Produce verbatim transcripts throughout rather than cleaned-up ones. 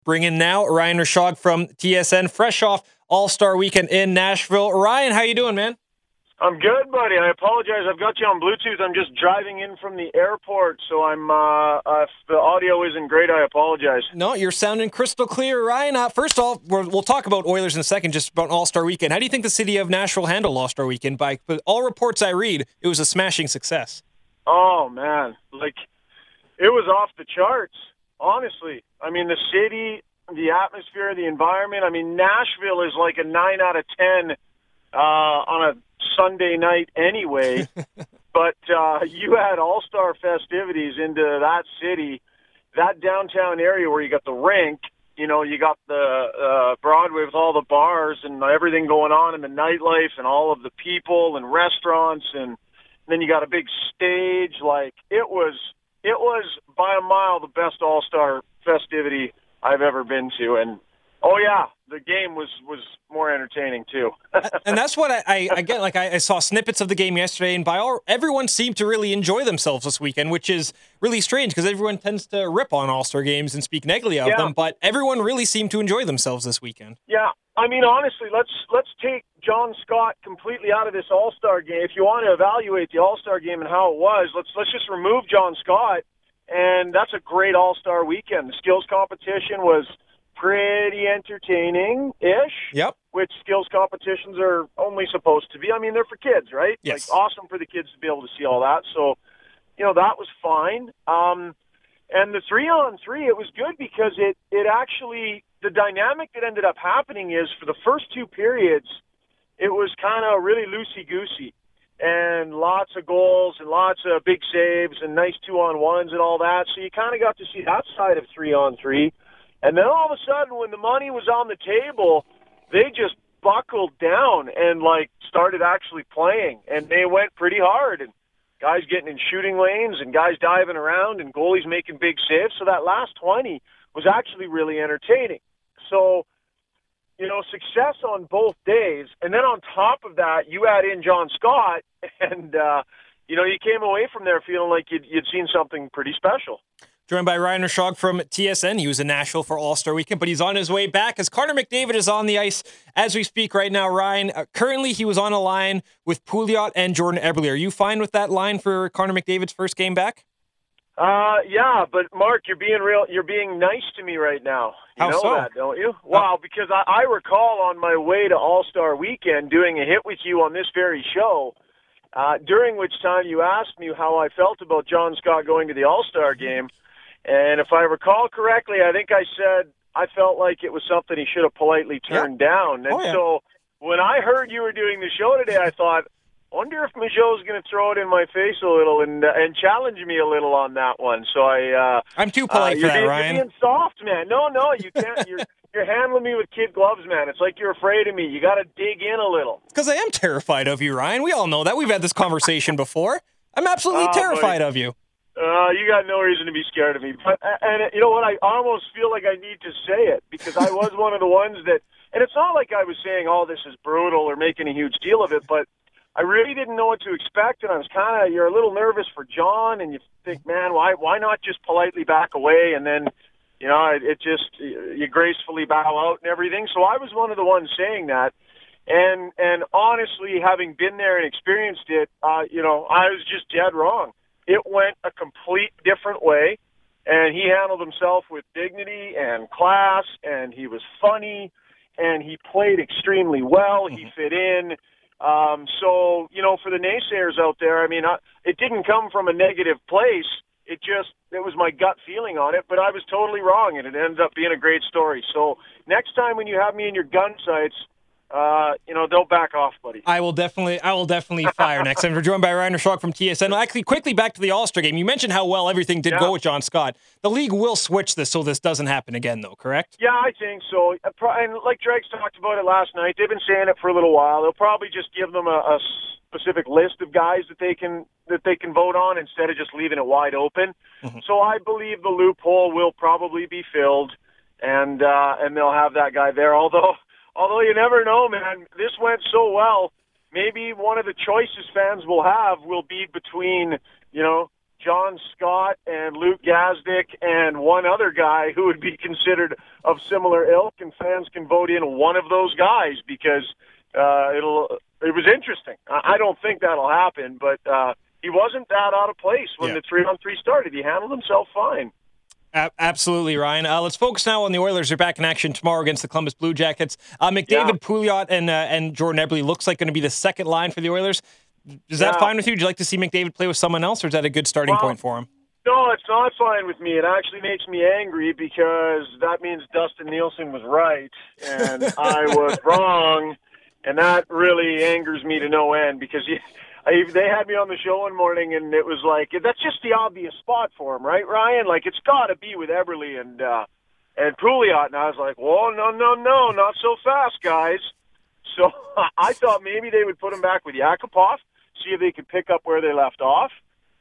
Bringing now Ryan Rishaug from T S N, fresh off All-Star Weekend in Nashville. Ryan, how you doing, man? I'm good, buddy. I apologize. I've got you on Bluetooth. I'm just driving in from the airport, so I'm. Uh, uh, if the audio isn't great, I apologize. No, you're sounding crystal clear, Ryan. Uh, first off, we're, we'll talk about Oilers in a second, just about All-Star Weekend. How do you think the city of Nashville handled All-Star Weekend? By all reports I read, it was a smashing success. Oh, man. Like, it was off the charts, honestly. I mean, the city, the atmosphere, the environment. I mean, Nashville is like a nine out of ten uh, on a Sunday night anyway. But uh, you had all-star festivities into that city, that downtown area where you got the rink, you know, you got the uh, Broadway with all the bars and everything going on in the nightlife and all of the people and restaurants, and then you got a big stage. Like, it was, it was by a mile the best all-star festivity I've ever been to. And, oh, yeah, the game was, was more entertaining, too. And that's what I, I again, like I, I saw snippets of the game yesterday, and by all, everyone seemed to really enjoy themselves this weekend, which is really strange because everyone tends to rip on All-Star games and speak negatively of yeah. them, but everyone really seemed to enjoy themselves this weekend. Yeah, I mean, honestly, let's let's take John Scott completely out of this All-Star game. If you want to evaluate the All-Star game and how it was, let's let's just remove John Scott, and that's a great All-Star weekend. The skills competition was pretty entertaining-ish. Yep. Which skills competitions are only supposed to be. I mean, they're for kids, right? Yes. Like, awesome for the kids to be able to see all that. So, you know, that was fine. Um, and the three-on-three, it was good because it, it actually, the dynamic that ended up happening is for the first two periods, it was kind of really loosey-goosey. And lots of goals and lots of big saves and nice two-on-ones and all that. So you kind of got to see that side of three-on-three. And then all of a sudden, when the money was on the table, they just buckled down and, like, started actually playing. And they went pretty hard. And guys getting in shooting lanes and guys diving around and goalies making big saves. So that last twenty was actually really entertaining. So, you know, success on both days. And then on top of that, you add in John Scott, and, uh, you know, you came away from there feeling like you'd, you'd seen something pretty special. Joined by Ryan Rishaug from T S N. He was in Nashville for All-Star Weekend, but he's on his way back as Connor McDavid is on the ice as we speak right now, Ryan. Uh, currently, he was on a line with Pouliot and Jordan Eberle. Are you fine with that line for Connor McDavid's first game back? Uh, yeah, but Mark, you're being real. You're being nice to me right now. You How know so? that, don't you? Wow, because I, I recall on my way to All-Star Weekend doing a hit with you on this very show, uh, during which time you asked me how I felt about John Scott going to the All-Star game. And if I recall correctly, I think I said I felt like it was something he should have politely turned yeah. down. And oh, yeah. so when I heard you were doing the show today, I thought, wonder if Mijo's going to throw it in my face a little and uh, and challenge me a little on that one. So I, uh, I'm too polite uh, for that, being, Ryan. You're being soft, man. No, no, you can't. You're you're handling me with kid gloves, man. It's like you're afraid of me. You got to dig in a little. Because I am terrified of you, Ryan. We all know that. We've had this conversation before. I'm absolutely Oh, terrified buddy. of you. Uh, you got no reason to be scared of me. But and you know what? I almost feel like I need to say it because I was one of the ones that. And it's not like I was saying, "Oh, this is brutal" or making a huge deal of it, but I really didn't know what to expect, and I was kind of. You're a little nervous for John, and you think, "Man, why why not just politely back away?" And then, you know, it, it just you gracefully bow out and everything. So I was one of the ones saying that. And and honestly, having been there and experienced it, uh, you know, I was just dead wrong. It went a complete different way, and he handled himself with dignity and class, and he was funny, and he played extremely well. Mm-hmm. He fit in. Um, so, you know, for the naysayers out there, I mean, I, it didn't come from a negative place. It just, it was my gut feeling on it, but I was totally wrong, and it ended up being a great story. So next time when you have me in your gun sights, Uh, you know, don't back off, buddy. I will definitely, I will definitely fire next time. We're joined by Ryan Rishaug from T S N. Actually, quickly back to the All-Star game. You mentioned how well everything did yeah. go with John Scott. The league will switch this so this doesn't happen again, though, correct? Yeah, I think so. And like Dregs talked about it last night, they've been saying it for a little while. They'll probably just give them a, a specific list of guys that they can that they can vote on instead of just leaving it wide open. Mm-hmm. So I believe the loophole will probably be filled, and uh, and they'll have that guy there. Although. Although you never know, man. This went so well. Maybe one of the choices fans will have will be between, you know, John Scott and Luke Gazdick and one other guy who would be considered of similar ilk, and fans can vote in one of those guys because uh, it'll. It was interesting. I don't think that'll happen, but uh, he wasn't that out of place when yeah. the three-on-three started. He handled himself fine. Absolutely, Ryan. Uh, let's focus now on the Oilers. They're back in action tomorrow against the Columbus Blue Jackets. Uh, McDavid, yeah. Pouliot, and uh, and Jordan Eberle looks like going to be the second line for the Oilers. Is that yeah. fine with you? Would you like to see McDavid play with someone else, or is that a good starting well, point for him? No, it's not fine with me. It actually makes me angry because that means Dustin Nielsen was right and I was wrong, and that really angers me to no end because he, I, they had me on the show one morning, and it was like, that's just the obvious spot for him, right, Ryan? Like, it's got to be with Eberle and uh, and Pouliot. And I was like, whoa, no, no, no, not so fast, guys. So I thought maybe they would put him back with Yakupov, see if they could pick up where they left off.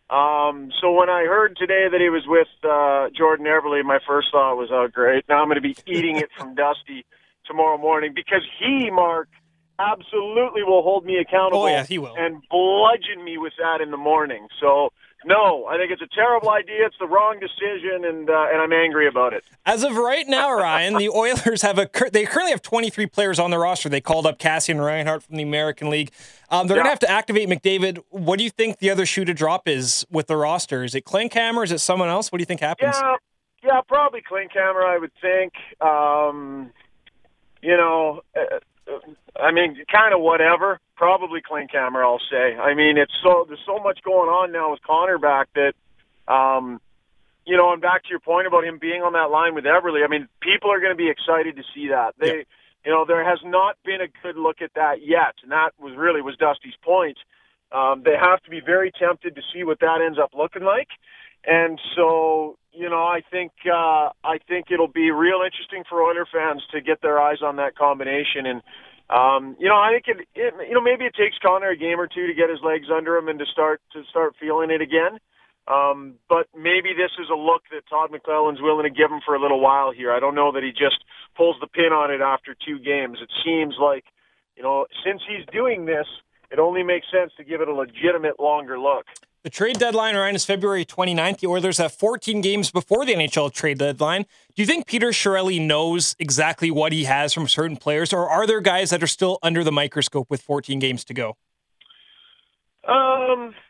Um, so when I heard today that he was with uh, Jordan Eberle, my first thought was, oh, great. Now I'm going to be eating it from Dusty tomorrow morning because he, Mark, absolutely will hold me accountable oh, yeah, he will. and bludgeon me with that in the morning. So, no, I think it's a terrible idea. It's the wrong decision, and uh, and I'm angry about it. As of right now, Ryan, the Oilers have a they currently have twenty-three players on their roster. They called up Cassian Reinhart from the American League. Um, they're yeah. going to have to activate McDavid. What do you think the other shoe to drop is with the roster? Is it Klinkhammer? Is it someone else? What do you think happens? Yeah, yeah, probably Klinkhammer, I would think. Um, you know, uh, I mean, kind of whatever. Probably Klinkhammer, I'll say. I mean, it's so there's so much going on now with Connor back that, um, you know, and back to your point about him being on that line with Eberle, I mean, people are going to be excited to see that. They, yeah. you know, there has not been a good look at that yet, and that was really was Dusty's point. Um, they have to be very tempted to see what that ends up looking like, and so, you know, I think uh, I think it'll be real interesting for Oiler fans to get their eyes on that combination. And Um, you know, I think it, it, you know, maybe it takes Connor a game or two to get his legs under him and to start to start feeling it again. Um, but maybe this is a look that Todd McClellan's willing to give him for a little while here. I don't know that he just pulls the pin on it after two games. It seems like, you know, since he's doing this, it only makes sense to give it a legitimate longer look. The trade deadline, Ryan, is February twenty-ninth. The Oilers have fourteen games before the N H L trade deadline. Do you think Peter Chiarelli knows exactly what he has from certain players, or are there guys that are still under the microscope with fourteen games to go? Um,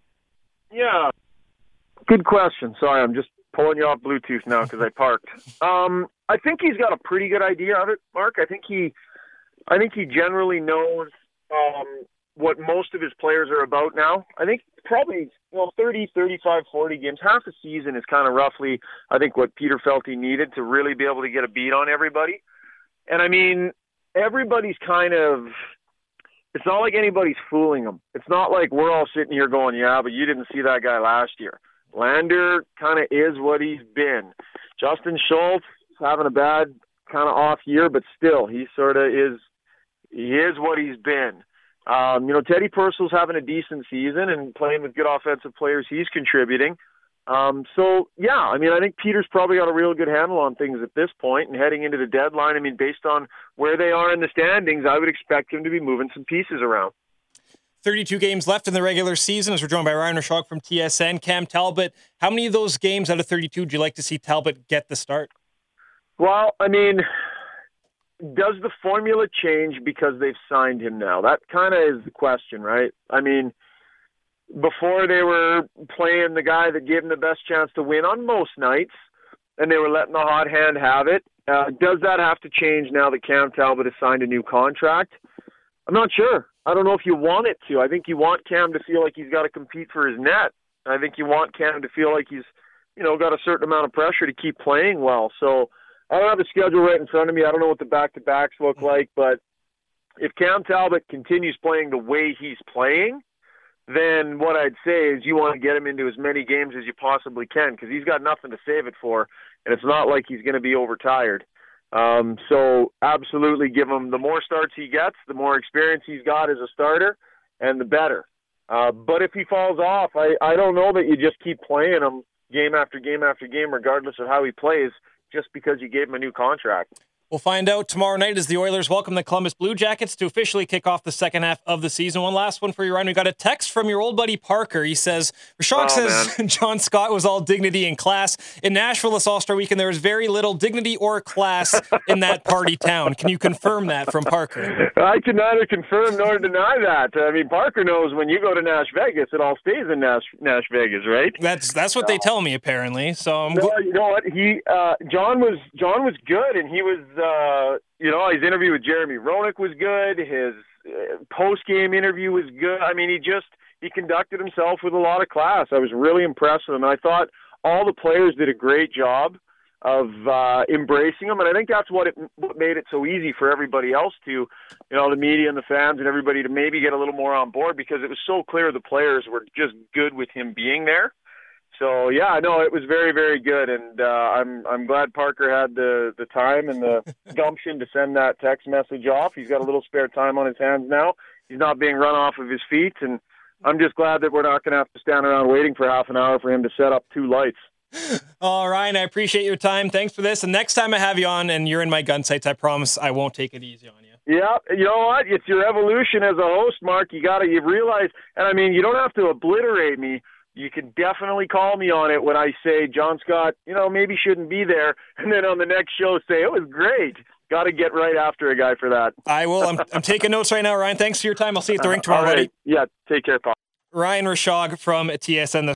yeah. Good question. Sorry, I'm just pulling you off Bluetooth now because I parked. Um, I think he's got a pretty good idea of it, Mark. I think he, I think he generally knows um, what most of his players are about now. I think probably, well, thirty, thirty-five, forty games, half a season is kind of roughly, I think, what Peter felt he needed to really be able to get a beat on everybody. And I mean, everybody's kind of, it's not like anybody's fooling them. It's not like we're all sitting here going, yeah, but you didn't see that guy last year. Lander kind of is what he's been. Justin Schultz is having a bad kind of off year, but still, he sort of is, he is what he's been. Um, you know, Teddy Purcell's having a decent season and playing with good offensive players. He's contributing. Um, so, yeah, I mean, I think Peter's probably got a real good handle on things at this point and heading into the deadline. I mean, based on where they are in the standings, I would expect him to be moving some pieces around. thirty-two games left in the regular season as we're joined by Ryan Rishaug from T S N. Cam Talbot, how many of those games out of thirty-two would you like to see Talbot get the start? Well, I mean, does the formula change because they've signed him now? That kind of is the question, right? I mean, before they were playing the guy that gave them the best chance to win on most nights, and they were letting the hot hand have it. Uh, does that have to change now that Cam Talbot has signed a new contract? I'm not sure. I don't know if you want it to. I think you want Cam to feel like he's got to compete for his net. I think you want Cam to feel like he's, you know, got a certain amount of pressure to keep playing well. So I don't have the schedule right in front of me. I don't know what the back-to-backs look like, but if Cam Talbot continues playing the way he's playing, then what I'd say is you want to get him into as many games as you possibly can because he's got nothing to save it for, and it's not like he's going to be overtired. Um, so absolutely give him the more starts he gets, the more experience he's got as a starter, and the better. Uh, but if he falls off, I, I don't know that you just keep playing him game after game after game, regardless of how he plays, just because you gave him a new contract. We'll find out tomorrow night as the Oilers welcome the Columbus Blue Jackets to officially kick off the second half of the season. One last one for you, Ryan. We got a text from your old buddy Parker. He says, Rashog oh, says man. John Scott was all dignity and class. In Nashville this All-Star Weekend, there was very little dignity or class in that party town. Can you confirm that from Parker? I can neither confirm nor deny that. I mean, Parker knows when you go to Nash Vegas, it all stays in Nash, Nash Vegas, right? That's that's what uh, they tell me, apparently. So I'm no, you know what? He uh, John was John was good, and he was. Uh, you know, his interview with Jeremy Roenick was good. His uh, post-game interview was good. I mean, he just, he conducted himself with a lot of class. I was really impressed with him. I thought all the players did a great job of uh, embracing him, and I think that's what it what made it so easy for everybody else to, you know, the media and the fans and everybody to maybe get a little more on board, because it was so clear the players were just good with him being there. So yeah, no, it was very, very good, and uh, I'm I'm glad Parker had the, the time and the gumption to send that text message off. He's got a little spare time on his hands now. He's not being run off of his feet, and I'm just glad that we're not going to have to stand around waiting for half an hour for him to set up two lights. Oh, Ryan, I appreciate your time. Thanks for this. And next time I have you on and you're in my gun sights, I promise I won't take it easy on you. Yeah, you know what? It's your evolution as a host, Mark. You got to you realize, and I mean, you don't have to obliterate me. You can definitely call me on it when I say John Scott, you know, maybe shouldn't be there. And then on the next show say, it was great. Got to get right after a guy for that. I will. I'm, I'm taking notes right now, Ryan. Thanks for your time. I'll see you at the rink tomorrow, right. buddy. Yeah, take care, Paul. Ryan Rishaug from T S N.